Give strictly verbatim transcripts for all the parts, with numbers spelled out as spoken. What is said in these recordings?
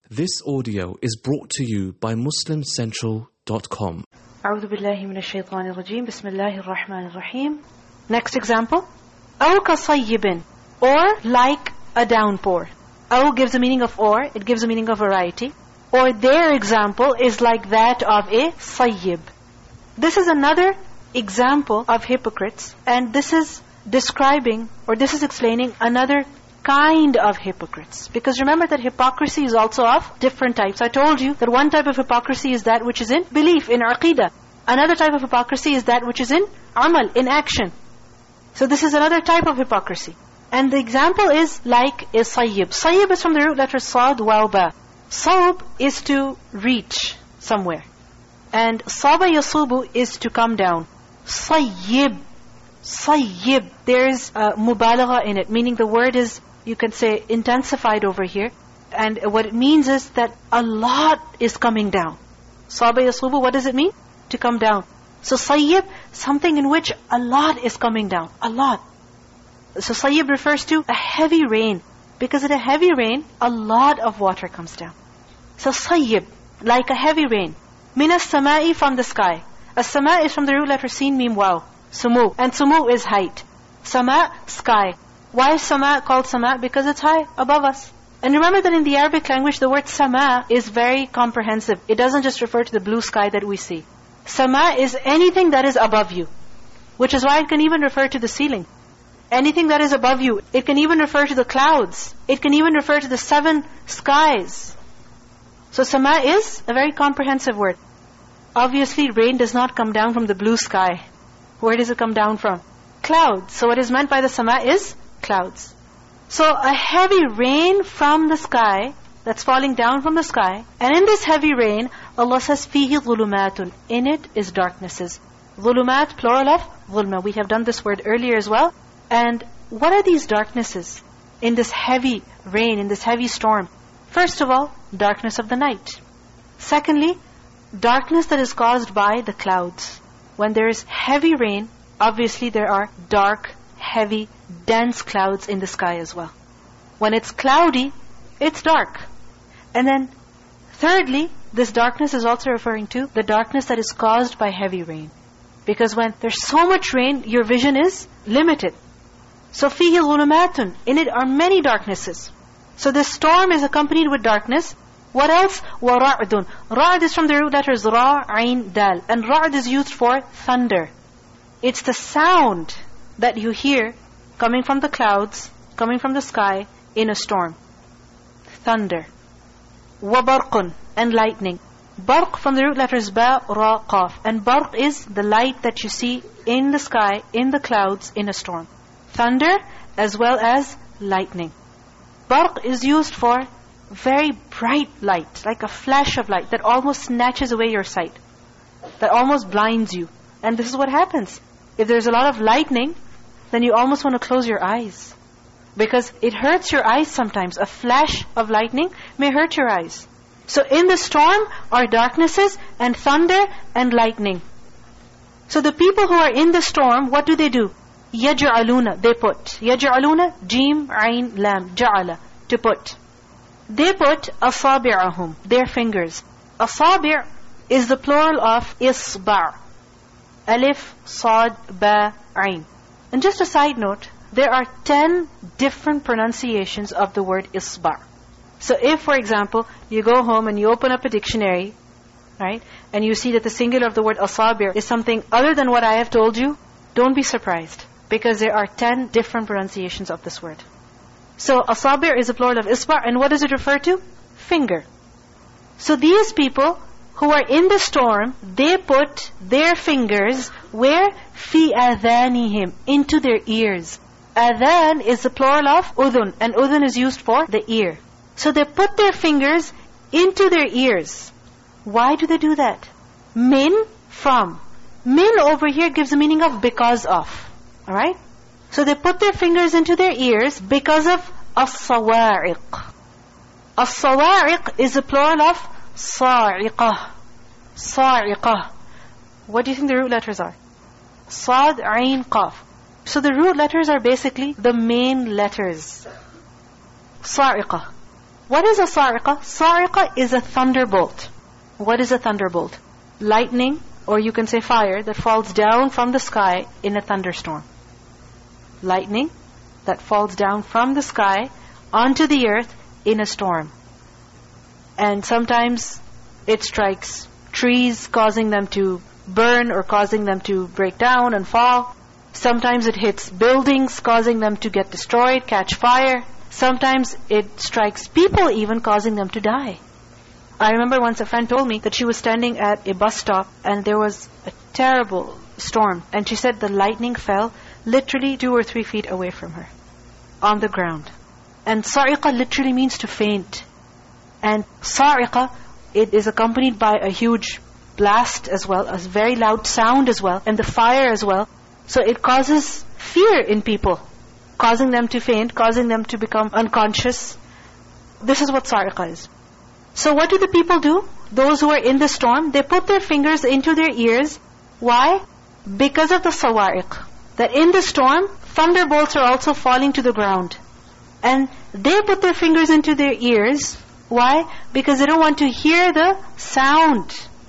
This audio is brought to you by Muslim Central dot com. أعوذ بالله من الشيطان الرجيم بسم الله الرحمن الرحيم. Next example. أو كصيب, or like a downpour. أو gives the meaning of or, it gives the meaning of variety. Or their example is like that of a sayyib. This is another example of hypocrites, and this is describing, or this is explaining another kind of hypocrites. Because remember that hypocrisy is also of different types. I told you that one type of hypocrisy is that which is in belief, in aqidah. Another type of hypocrisy is that which is in amal, in action. So this is another type of hypocrisy. And the example is like a sayyib. Sayyib is from the root letter sad, waw, ba. Sawb is to reach somewhere. And saba yasubu is to come down. Sayyib. Sayyib. There is a mubalagha in it, meaning the word is, you can say, intensified over here. And what it means is that a lot is coming down. Saba yasubu, what does it mean? To come down. So sayyib, something in which a lot is coming down. A lot. So sayyib refers to a heavy rain. Because in a heavy rain, a lot of water comes down. So sayyib, like a heavy rain. Minas samai, from the sky. As-sama is from the root letter sin, mim, waw. Sumu. And sumu is height. Sama, sky. Why is sama called sama? Because it's high, above us. And remember that in the Arabic language, the word sama is very comprehensive. It doesn't just refer to the blue sky that we see. Sama is anything that is above you. Which is why it can even refer to the ceiling. Anything that is above you. It can even refer to the clouds. It can even refer to the seven skies. So sama is a very comprehensive word. Obviously, rain does not come down from the blue sky. Where does it come down from? Clouds. So what is meant by the sama is clouds. So a heavy rain from the sky, that's falling down from the sky. And in this heavy rain, Allah says, فِيهِ ظُلُمَاتٌ. In it is darknesses. ظُلُمَات, plural of ظُلْمَ. We have done this word earlier as well. And what are these darknesses in this heavy rain, in this heavy storm? First of all, darkness of the night. Secondly, darkness that is caused by the clouds. When there is heavy rain, obviously there are dark, heavy, dense clouds in the sky as well. When it's cloudy, it's dark. And then, thirdly, this darkness is also referring to the darkness that is caused by heavy rain. Because when there's so much rain, your vision is limited. So فِيهِ ظُلُمَاتٌ. In it are many darknesses. So this storm is accompanied with darkness. What else? وَرَعْدٌ. Ra'd is from the root letters Ra, Ain, Dal. And Ra'd is used for thunder. It's the sound that you hear coming from the clouds, coming from the sky in a storm. Thunder. وَبَرْقٌ. And lightning. Barq from the root letters Ba, Ra, Qaf. And barq is the light that you see in the sky, in the clouds, in a storm. Thunder as well as lightning. Barq is used for very bright light, like a flash of light that almost snatches away your sight, that almost blinds you. And this is what happens. If there's a lot of lightning, then you almost want to close your eyes. Because it hurts your eyes sometimes. A flash of lightning may hurt your eyes. So in the storm are darknesses and thunder and lightning. So the people who are in the storm, what do they do? يَجْعَلُونَ, they put. يَجْعَلُونَ, Jim, Ain, Lam, Ja'ala, to put. They put أَصَابِعَهُم, their fingers. أَصَابِع is the plural of إِصْبَع. Alif, Sad, Ba, Ain. And just a side note, there are ten different pronunciations of the word إِصْبَع. So if, for example, you go home and you open up a dictionary, right, and you see that the singular of the word أَصَابِع is something other than what I have told you, don't be surprised. Because there are ten different pronunciations of this word. So, asabir is a plural of isba', and what does it refer to? Finger. So these people who are in the storm, they put their fingers where? fi adhanihim, into their ears. Adhan is the plural of udhun, and udhun is used for the ear. So they put their fingers into their ears. Why do they do that? Min, from. Min over here gives the meaning of because of. Alright? So they put their fingers into their ears because of as-sawa'iq. As-sawa'iq is the plural of sa'iqah. Sa'iqah. What do you think the root letters are? Sad, Ain, Qaf. So the root letters are basically the main letters. Sa'iqah. What is a sa'iqah? Sa'iqah is a thunderbolt. What is a thunderbolt? Lightning, or you can say fire, that falls down from the sky in a thunderstorm. Lightning that falls down from the sky onto the earth in a storm. And sometimes it strikes trees, causing them to burn or causing them to break down and fall. Sometimes it hits buildings, causing them to get destroyed, catch fire. Sometimes it strikes people even, causing them to die. I remember once a friend told me that she was standing at a bus stop and there was a terrible storm. And she said the lightning fell literally two or three feet away from her, on the ground. And sa'iqah literally means to faint. And sa'iqah, it is accompanied by a huge blast as well, a very loud sound as well, and the fire as well. So it causes fear in people, causing them to faint, causing them to become unconscious. This is what sa'iqah is. So what do the people do? Those who are in the storm, they put their fingers into their ears. Why? Because of the sawa'iq. That in the storm, thunderbolts are also falling to the ground. And they put their fingers into their ears. Why? Because they don't want to hear the sound.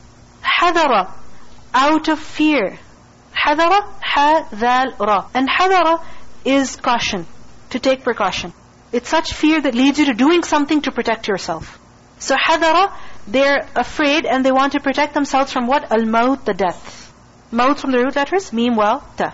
Hadara, out of fear. Hadara, ha-dhal-ra. And hadara is caution, to take precaution. It's such fear that leads you to doing something to protect yourself. So hadara, they're afraid and they want to protect themselves from what? Al-maut, the death. Maut from the root letters, mean well, ta.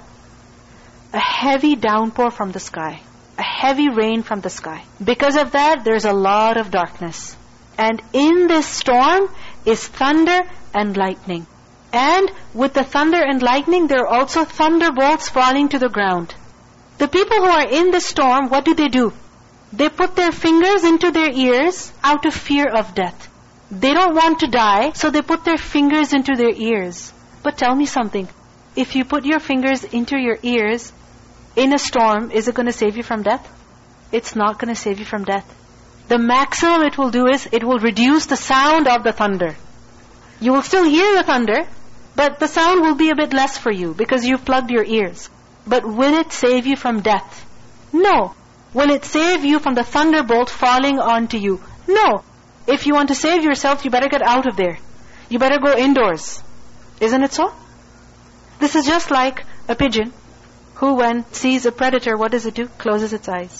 A heavy downpour from the sky. A heavy rain from the sky. Because of that, there's a lot of darkness. And in this storm is thunder and lightning. And with the thunder and lightning, there are also thunderbolts falling to the ground. The people who are in the storm, what do they do? They put their fingers into their ears out of fear of death. They don't want to die, so they put their fingers into their ears. But tell me something. If you put your fingers into your ears in a storm, is it going to save you from death? It's not going to save you from death. The maximum it will do is, it will reduce the sound of the thunder. You will still hear the thunder, but the sound will be a bit less for you because you've plugged your ears. But will it save you from death? No. Will it save you from the thunderbolt falling onto you? No. If you want to save yourself, you better get out of there. You better go indoors. Isn't it so? This is just like a pigeon who, when sees a predator, what does it do? Closes its eyes.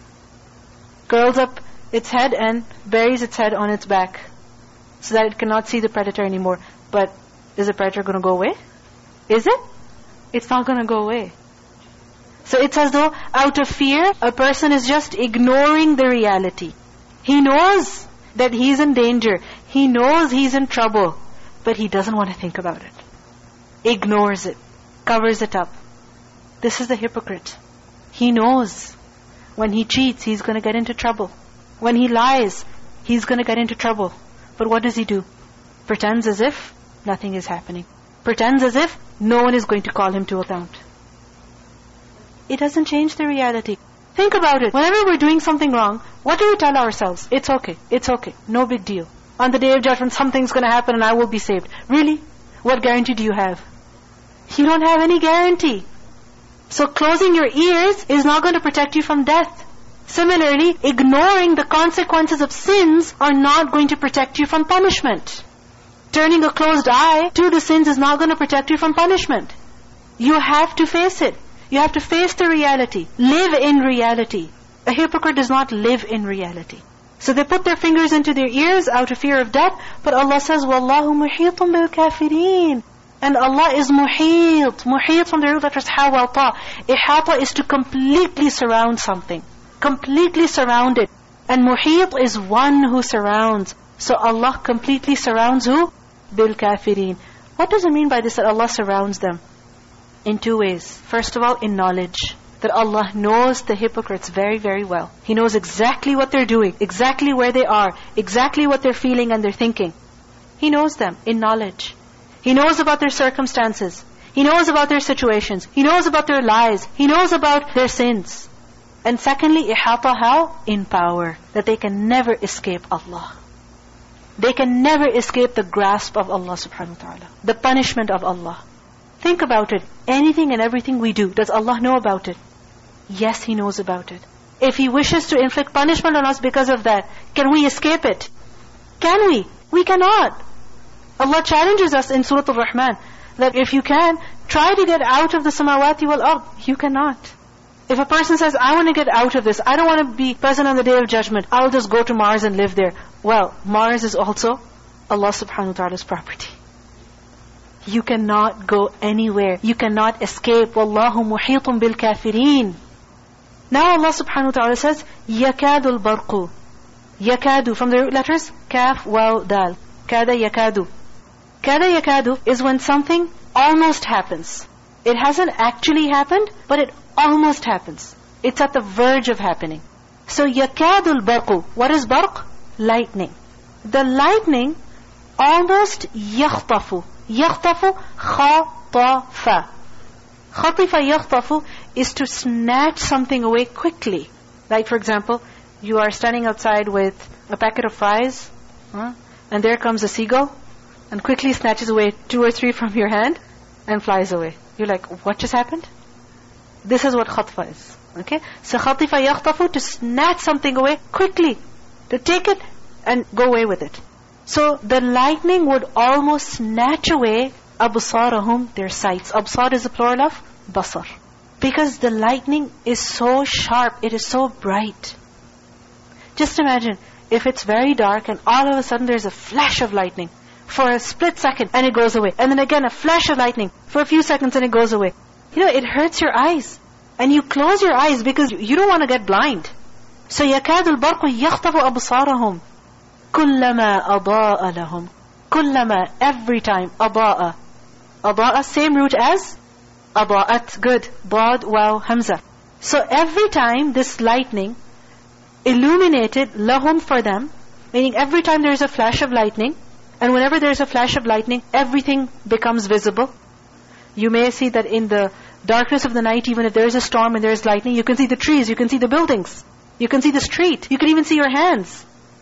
Curls up its head and buries its head on its back so that it cannot see the predator anymore. But is the predator going to go away? Is it? It's not going to go away. So it's as though out of fear, a person is just ignoring the reality. He knows that he's in danger. He knows he's in trouble. But he doesn't want to think about it. Ignores it. Covers it up. This is the hypocrite. He knows when he cheats, he's going to get into trouble. When he lies, he's going to get into trouble. But what does he do? Pretends as if nothing is happening. Pretends as if no one is going to call him to account. It doesn't change the reality. Think about it. Whenever we're doing something wrong, what do we tell ourselves? It's okay. It's okay. No big deal. On the day of judgment, something's going to happen and I will be saved. Really? What guarantee do you have? You don't have any guarantee. So closing your ears is not going to protect you from death. Similarly, ignoring the consequences of sins are not going to protect you from punishment. Turning a closed eye to the sins is not going to protect you from punishment. You have to face it. You have to face the reality. Live in reality. A hypocrite does not live in reality. So they put their fingers into their ears out of fear of death. But Allah says, وَاللَّهُ مُحِيطٌ بِالْكَافِرِينَ. And Allah is muhit. Muhit from the root letters hawata. Ihata is to completely surround something. Completely surround it. And muhit is one who surrounds. So Allah completely surrounds who? Bil-kafirin. What does it mean by this, that Allah surrounds them? In two ways. First of all, in knowledge. That Allah knows the hypocrites very, very well. He knows exactly what they're doing, exactly where they are, exactly what they're feeling and they're thinking. He knows them in knowledge. He knows about their circumstances. He knows about their situations. He knows about their lies. He knows about their sins. And secondly, ihata how? In power. That they can never escape Allah. They can never escape the grasp of Allah subhanahu wa ta'ala. The punishment of Allah. Think about it. Anything and everything we do, does Allah know about it? Yes, He knows about it. if He wishes to inflict punishment on us because of that, can we escape it? Can we? We cannot. Allah challenges us in Surah Al-Rahman that if you can, try to get out of the samawati wal ard. You cannot. If a person says, I want to get out of this, I don't want to be present on the Day of Judgment, I'll just go to Mars and live there. Well, Mars is also Allah subhanahu wa ta'ala's property. You cannot go anywhere. You cannot escape. Wallahu muhitun bil kafirin. Now Allah subhanahu wa ta'ala says, yakadu al-barqu. Yakadu, from the root letters, kaf, waw, dal. Kada yakadu. Kada yakadu is when something almost happens. It hasn't actually happened, but it almost happens. It's at the verge of happening. So yakadu al-barqu. What is barq? Lightning. The lightning almost yakhtafu. Yakhtafu, khatafa. Khatifa yakhtafu is to snatch something away quickly. Like for example, you are standing outside with a packet of fries, huh? And there comes a seagull, and quickly snatches away two or three from your hand, and flies away. You're like, what just happened? This is what khatfa is. Okay? So khatifa yakhtafu, to snatch something away quickly. To take it and go away with it. So the lightning would almost snatch away absarahum, their sights. Absar is a plural of basar. Because the lightning is so sharp, it is so bright. Just imagine, if it's very dark and all of a sudden there's a flash of lightning for a split second and it goes away. And then again a flash of lightning for a few seconds and it goes away. You know, it hurts your eyes. And you close your eyes because you don't want to get blind. So يَكَادُ الْبَرْقُ يَخْطَفُ أَبْصَارَهُمْ كُلَّمَا أَضَاءَ لَهُمْ كُلَّمَا, every time, أَضَاءَ. أَضَاءَ, same root as أَضَاءَت, good. Bad, wow, hamza. So every time this lightning illuminated lahum, for them, meaning every time there is a flash of lightning, and whenever there is a flash of lightning, everything becomes visible. You may see that in the darkness of the night, even if there is a storm and there is lightning, you can see the trees, you can see the buildings, you can see the street, you can even see your hands.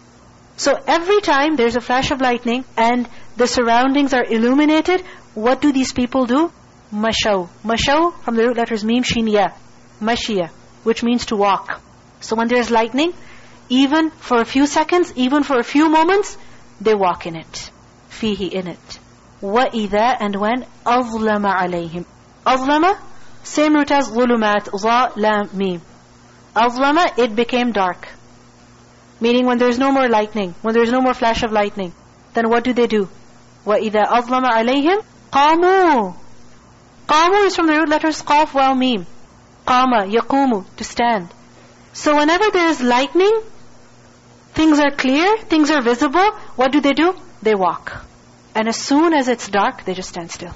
So every time there's a flash of lightning and the surroundings are illuminated, what do these people do? Mashaw. Mashaw, from the root letters mim, shin, ya. Mashia, which means to walk. So when there's lightning, even for a few seconds, even for a few moments, they walk in it. Fihi, in it. وَإِذَا, and when أَظْلَمَ عَلَيْهِمْ. أَظْلَمَ, same root as ظُلُمَات, ظَا, لَام, مِيم. أَظْلَمَ, it became dark. Meaning when there's no more lightning, when there's no more flash of lightning, then what do they do? وَإِذَا أَظْلَمَ عَلَيْهِمْ قَامُوا. قَامُوا is from the root letters قَاف, واو, ميم. قَامَ, يَقُومُ, to stand. So whenever there is lightning, things are clear, things are visible, what do they do? They walk. And as soon as it's dark, they just stand still.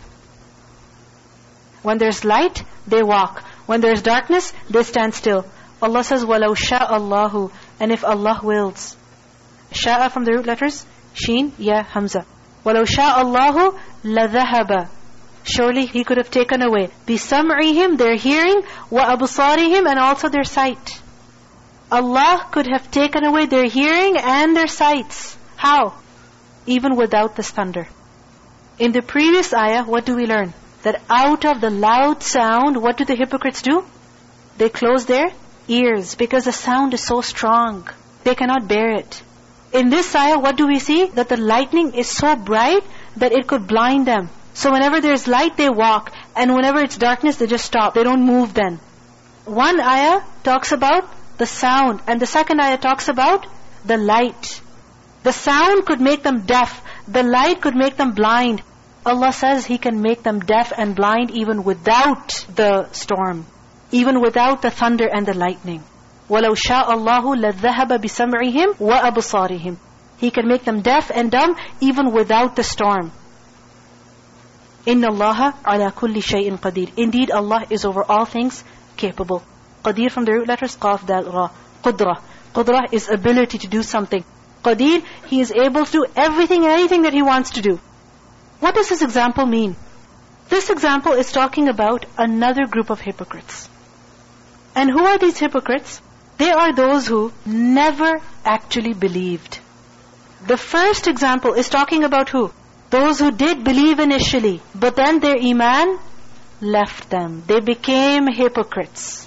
When there's light, they walk. When there's darkness, they stand still. Allah says, وَلَوْ شَاءَ اللَّهُ, and if Allah wills. Sha'a from the root letters, Sheen, Ya, Hamza. وَلَوْ شَاءَ اللَّهُ لَذَهَبَ, surely He could have taken away بِسَمْعِهِمْ, their hearing, وَأَبْصَارِهِمْ, and also their sight. Allah could have taken away their hearing and their sights. How? Even without this thunder. In the previous ayah, what do we learn? That out of the loud sound, what do the hypocrites do? They close their ears because the sound is so strong. They cannot bear it. In this ayah, what do we see? That the lightning is so bright that it could blind them. So whenever there's light, they walk. And whenever it's darkness, they just stop. They don't move then. One ayah talks about the sound, and the second ayah talks about the light. The sound could make them deaf. The light could make them blind. Allah says He can make them deaf and blind even without the storm, even without the thunder and the lightning. وَلَوْ شَاءَ اللَّهُ لَذَّهَبَ بِسَمْعِهِمْ وَأَبْصَارِهِمْ. He can make them deaf and dumb even without the storm. إِنَّ اللَّهَ عَلَى كُلِّ شَيْءٍ قَدِيرٍ. Indeed, Allah is over all things capable. Qadir from the root letters Qaf, Dal, Ra. Qudra. Qudra is ability to do something. Qadir, He is able to do everything and anything that He wants to do. What does this example mean? This example is talking about another group of hypocrites. And who are these hypocrites? They are those who never actually believed. The first example is talking about who? Those who did believe initially, but then their iman left them. They became hypocrites.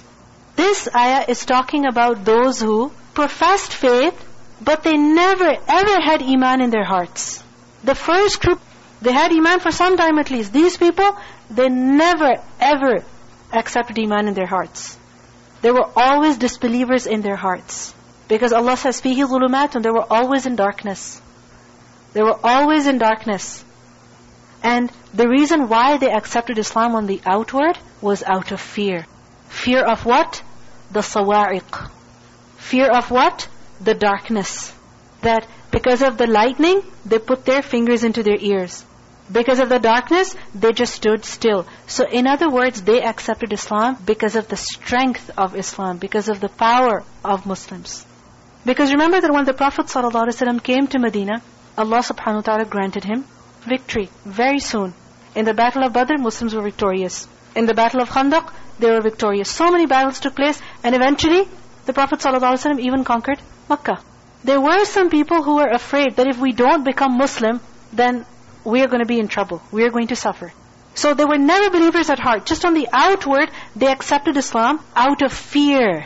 This ayah is talking about those who professed faith, but they never ever had iman in their hearts. The first group, they had iman for some time at least. These people, they never ever accepted iman in their hearts. They were always disbelievers in their hearts. Because Allah says, فِيهِ ظُلُمَاتٌ, they were always in darkness. They were always in darkness. And the reason why they accepted Islam on the outward was out of fear. Fear of what? The sawa'iq. Fear of what? The darkness. That because of the lightning, they put their fingers into their ears. Because of the darkness, they just stood still. So in other words, they accepted Islam because of the strength of Islam, because of the power of Muslims. Because remember that when the Prophet ﷺ came to Medina, Allah subhanahu wa ta'ala granted him victory very soon. In the battle of Badr, Muslims were victorious. In the battle of Khandaq, they were victorious. So many battles took place, and eventually, the Prophet ﷺ even conquered Makkah. There were some people who were afraid that if we don't become Muslim, then we are going to be in trouble. We are going to suffer. So they were never believers at heart. Just on the outward, they accepted Islam out of fear.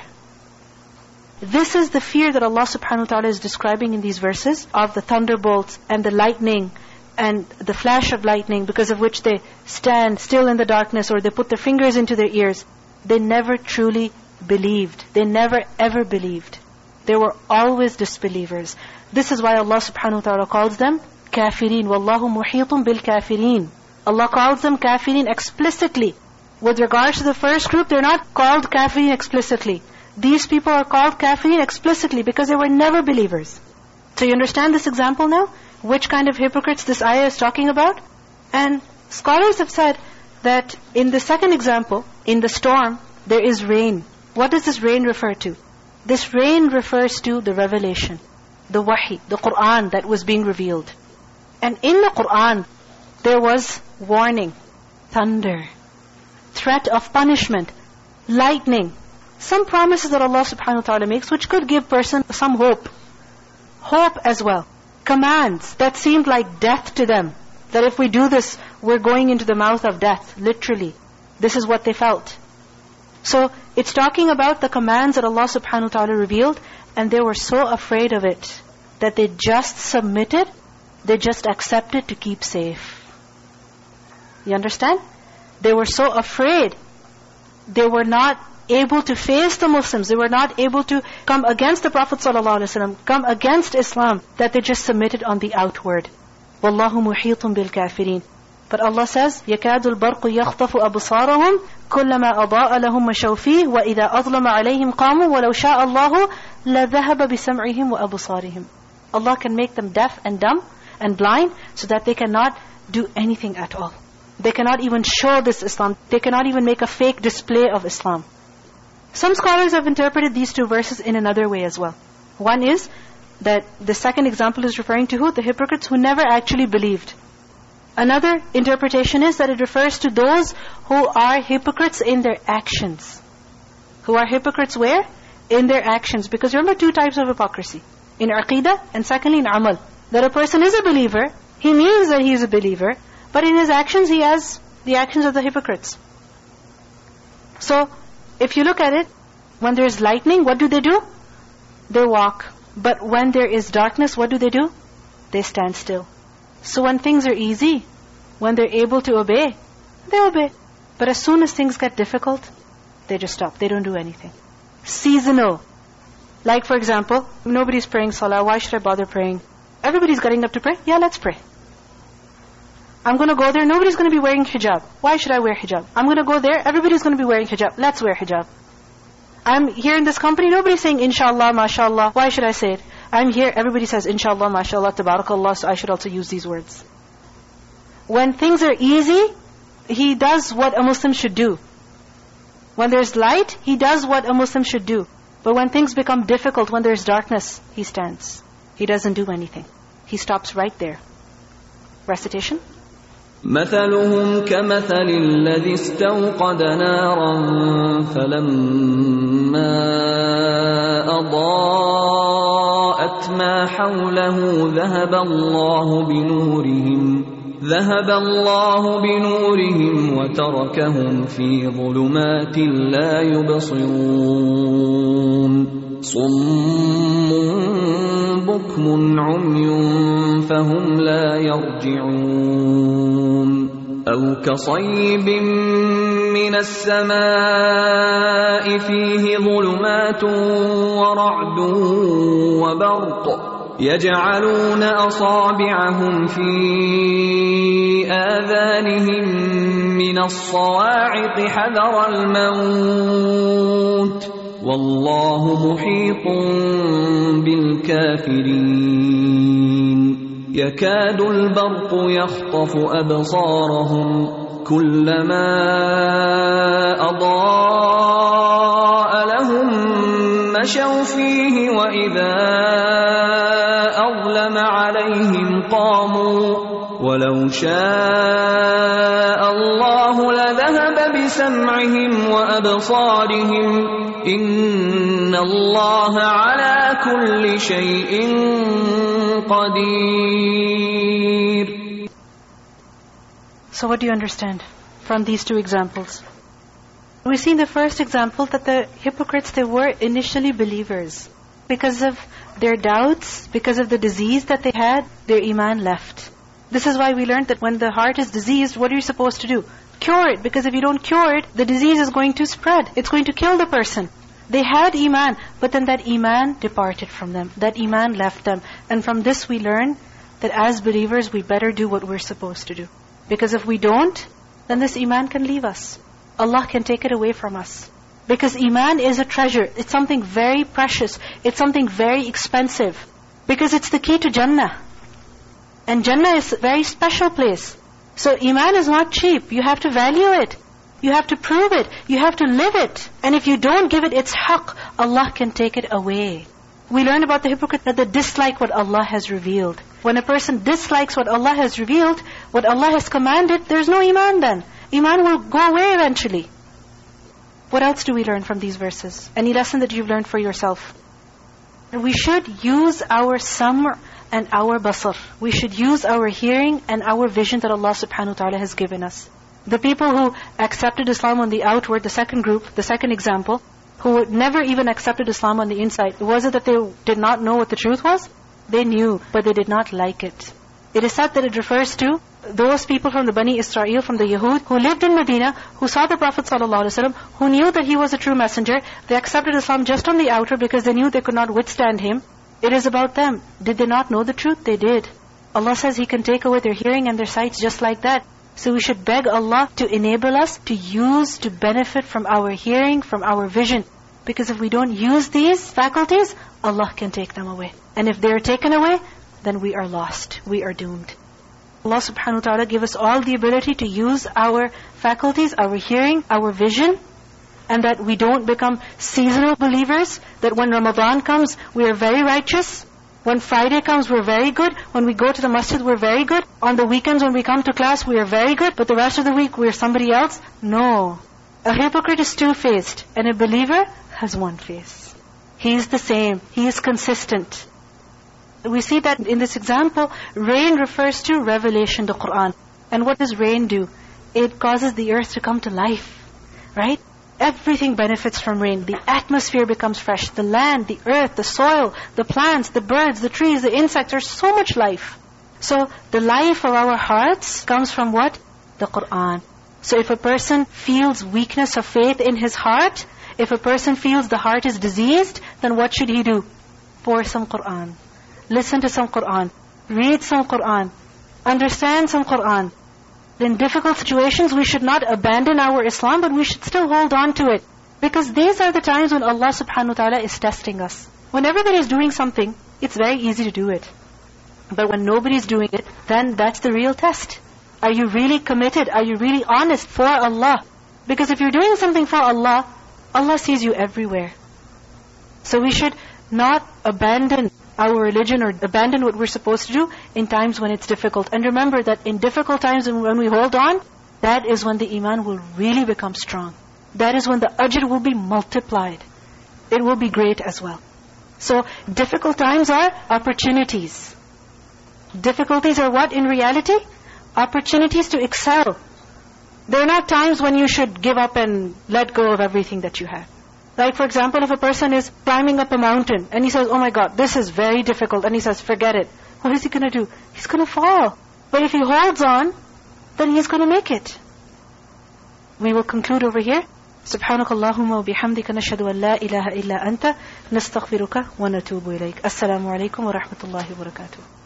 This is the fear that Allah subhanahu wa ta'ala is describing in these verses of the thunderbolts and the lightning and the flash of lightning, because of which they stand still in the darkness or they put their fingers into their ears. They never truly believed. They never ever believed. They were always disbelievers. This is why Allah subhanahu wa ta'ala calls them kafirin. Wallahu muhitun bil kafirin. Allah calls them kafirin explicitly. With regards to the first group, they're not called kafirin explicitly. These people are called kafirin explicitly because they were never believers. So you understand this example now? Which kind of hypocrites this ayah is talking about? And scholars have said that in the second example, in the storm, there is rain. What does this rain refer to? This rain refers to the revelation, the wahi, the Qur'an that was being revealed. And in the Qur'an, there was warning, thunder, threat of punishment, lightning, some promises that Allah subhanahu wa ta'ala makes which could give person some hope. Hope as well. Commands that seemed like death to them. That if we do this, we're going into the mouth of death, literally. This is what they felt. So, it's talking about the commands that Allah subhanahu wa ta'ala revealed, and they were so afraid of it, that they just submitted, they just accepted to keep safe. You understand? They were so afraid, they were not able to face the Muslims, they were not able to come against the Prophet ﷺ, come against Islam, that they just submitted on the outward. Wallahu muhitun bil kafirin. But Allah says, يَكَادُ الْبَرْقُ يَخْطَفُ أَبْصَارَهُمْ كُلَّمَا أَضَاءَ لَهُمْ مَشَوْا فِيهِ وَإِذَا أَظْلَمَ عَلَيْهِمْ قَامُوا وَلَوْ شَاءَ اللَّهُ لَذَهَبَ بِسَمْعِهِمْ وَأَبْصَارِهِمْ. Allah can make them deaf and dumb and blind so that they cannot do anything at all. They cannot even show this Islam. They cannot even make a fake display of Islam. Some scholars have interpreted these two verses in another way as well. One is that the second example is referring to who? The hypocrites who never actually believed. Another interpretation is that it refers to those who are hypocrites in their actions. Who are hypocrites where? In their actions. Because remember two types of hypocrisy. In aqidah and secondly in amal. That a person is a believer, he means that he is a believer, but in his actions he has the actions of the hypocrites. So, if you look at it, when there is lightning, what do they do? They walk. But when there is darkness, what do they do? They stand still. So when things are easy, when they're able to obey, they obey. But as soon as things get difficult, they just stop. They don't do anything. Seasonal. Like for example, nobody's praying salah. Why should I bother praying? Everybody's getting up to pray. Yeah, let's pray. I'm going to go there. Nobody's going to be wearing hijab. Why should I wear hijab? I'm going to go there. Everybody's going to be wearing hijab. Let's wear hijab. I'm here in this company. Nobody's saying inshallah, mashallah. Why should I say it? I'm here. Everybody says inshallah, mashallah, tabarakallah. So I should also use these words. When things are easy, he does what a Muslim should do. When there's light, he does what a Muslim should do. But when things become difficult, when there's darkness, he stands. He doesn't do anything. He stops right there. Recitation. مثلهم كمثل الذي استوقد نارا فلما أضاءت ما حوله ذهب الله بنورهم ذهب الله بنورهم وتركهم في ظلمات لا يبصرون صم بكم عمي فهم لا يرجعون أو كصيب من السماء فيه ظلمات ورعد وبرق يجعلون أصابعهم في آذانهم من الصواعق حذر الموت والله محيط بالكافرين يكاد البرق يخطف أبصارهم كلما أضاء لهم مشوا فيه وإذا أظلم عليهم قاموا ولو شاء الله لذهب بسمعهم وأبصارهم إن الله على كل شيء قدير. So what do you understand from these two examples? We see in the first example that the hypocrites, they were initially believers. Because of their doubts, because of the disease that they had, their iman left. This is why we learned that when the heart is diseased, what are you supposed to do? Cure it, because if you don't cure it, the disease is going to spread. It's going to kill the person. They had iman, but then that iman departed from them. That iman left them. And from this we learn that as believers, we better do what we're supposed to do. Because if we don't, then this iman can leave us. Allah can take it away from us. Because iman is a treasure. It's something very precious. It's something very expensive. Because it's the key to Jannah. And Jannah is a very special place. So iman is not cheap. You have to value it. You have to prove it. You have to live it. And if you don't give it its haqq, Allah can take it away. We learn about the hypocrite that they dislike what Allah has revealed. When a person dislikes what Allah has revealed, what Allah has commanded, there's no iman then. Iman will go away eventually. What else do we learn from these verses? Any lesson that you've learned for yourself? We should use our samr and our basar. We should use our hearing and our vision that Allah subhanahu wa ta'ala has given us. The people who accepted Islam on the outward, the second group, the second example, who never even accepted Islam on the inside, was it that they did not know what the truth was? They knew, but they did not like it. It is said that it refers to those people from the Bani Israel, from the Yahud, who lived in Medina, who saw the Prophet ﷺ, who knew that he was a true messenger. They accepted Islam just on the outer because they knew they could not withstand him. It is about them. Did they not know the truth? They did. Allah says He can take away their hearing and their sights just like that. So we should beg Allah to enable us to use, to benefit from our hearing, from our vision. Because if we don't use these faculties, Allah can take them away. And if they are taken away, then we are lost. We are doomed. Allah subhanahu wa ta'ala give us all the ability to use our faculties, our hearing, our vision, and that we don't become seasonal believers, that when Ramadan comes, we are very righteous. When Friday comes, we're very good. When we go to the masjid, we're very good. On the weekends, when we come to class, we are very good. But the rest of the week, we're somebody else. No. A hypocrite is two-faced, and a believer has one face. He is the same. He is consistent. We see that in this example, rain refers to revelation, the Qur'an. And what does rain do? It causes the earth to come to life. Right? Everything benefits from rain. The atmosphere becomes fresh. The land, the earth, the soil, the plants, the birds, the trees, the insects, there's so much life. So the life of our hearts comes from what? The Qur'an. So if a person feels weakness of faith in his heart, if a person feels the heart is diseased, then what should he do? Pour some Qur'an. Listen to some Qur'an. Read some Qur'an. Understand some Qur'an. In difficult situations, we should not abandon our Islam, but we should still hold on to it. Because these are the times when Allah subhanahu wa ta'ala is testing us. When everybody is doing something, it's very easy to do it. But when nobody is doing it, then that's the real test. Are you really committed? Are you really honest for Allah? Because if you're doing something for Allah, Allah sees you everywhere. So we should not abandon our religion or abandon what we're supposed to do in times when it's difficult. And remember that in difficult times when we hold on, that is when the iman will really become strong. That is when the ajr will be multiplied. It will be great as well. So difficult times are opportunities. Difficulties are what in reality? opportunities to excel. There are not times when you should give up and let go of everything that you have. Like for example, if a person is climbing up a mountain and he says, oh my God, this is very difficult, and he says, forget it. What is he going to do? He's going to fall. But if he holds on, then he's going to make it. We will conclude over here. سبحانك اللهم وبحمدك نشهد أن لا إله إلا أنت نستغفرك ونتوب إليك. السلام عليكم ورحمة الله وبركاته.